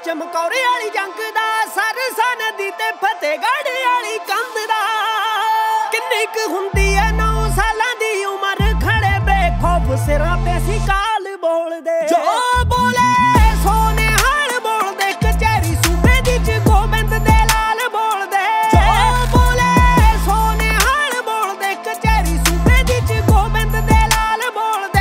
ਚਮਕੌਰੇ ਵਾਲੀ ਜੰਗ ਦਾ, ਸਰਸਾ ਨਦੀ ਤੇ ਫਤਿਹਗੜ੍ਹ ਵਾਲੀ ਕੰਧ ਦਾ। ਕਿੰਨੀ ਕੁ ਹੁੰਦੀ ਐ 9 ਸਾਲਾਂ ਦੀ ਉਮਰ, ਖੜੇ ਬੇਖੌਫ ਸਿਰਾਂ ਤੇ ਸੀ ਕਾਲ ਬੋਲਦੇ। ਜੋ ਬੋਲੇ ਸੋਨੇ ਹਾਲ ਬੋਲਦੇ, ਕਚਹਿਰੀ ਸੂਬੇ ਦੀ ਚ ਗੋਬਿੰਦ ਦੇ ਲਾਲ ਬੋਲਦੇ। ਜੋ ਬੋਲੇ ਸੋਨੇ ਹਾਲ ਬੋਲਦੇ, ਕਚਹਿਰੀ ਸੂਬੇ ਦੀ ਚ ਗੋਬਿੰਦ ਦੇ ਲਾਲ ਬੋਲਦੇ।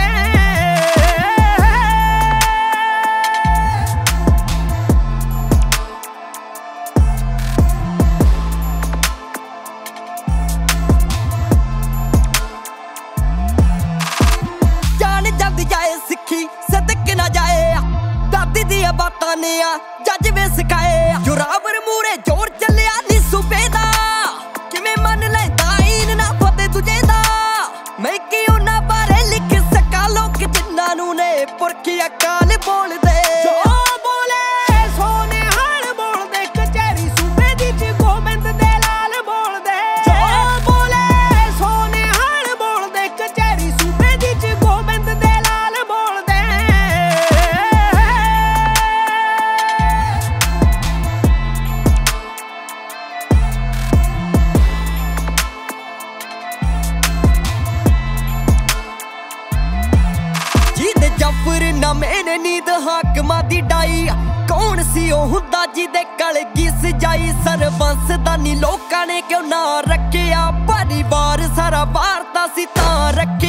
ਸਿੱਖੀ ਸਦਕ ਨਾ ਜਾਏ, ਦਾਦੀ ਦੀਆਂ ਬਾਤਾਂ ਨੇ ਆ ਜੱਜ ਵੇ ਸਿਖਾਏ। ਜੁਰਾਵਰ ਮੂਰੇ ਜੋਰ ਚੱਲਿਆ ਨੀ ਸੂਬੇ ਦਾ, ਕਿਵੇਂ ਮੰਨ ਲੈਂਦਾ ਈਨ ਨਾ ਫਤਿਹ ਤੁਝੇ ਦਾ। ਮੈਂ ਕੀ ਉਹਨਾਂ ਬਾਰੇ ਲਿਖ ਸਕਾਂ, ਲੋਕ ਜਿਨ੍ਹਾਂ ਨੂੰ ਨੇ ਪੁਰਖੀ ਅਕਾਲ ਬੋਲਦੇ। ਮੈਨੇ ਨੀਂਦ ਹਾਕਮਾਂ ਦੀ ਡਾਈ, ਕੌਣ ਸੀ ਉਹ ਹੁੰਦਾ ਜਿਹਦੇ ਕਲਗੀ ਸਜਾਈ। ਸਰਬੰਸ ਦਾ ਨੀ ਲੋਕਾਂ ਨੇ ਕਿਉਂ ਨਾ ਰੱਖਿਆ, ਪਰਿਵਾਰ ਸਾਰਾ ਵਾਰਤਾ ਸੀ ਤਾਂ ਰੱਖਿਆ।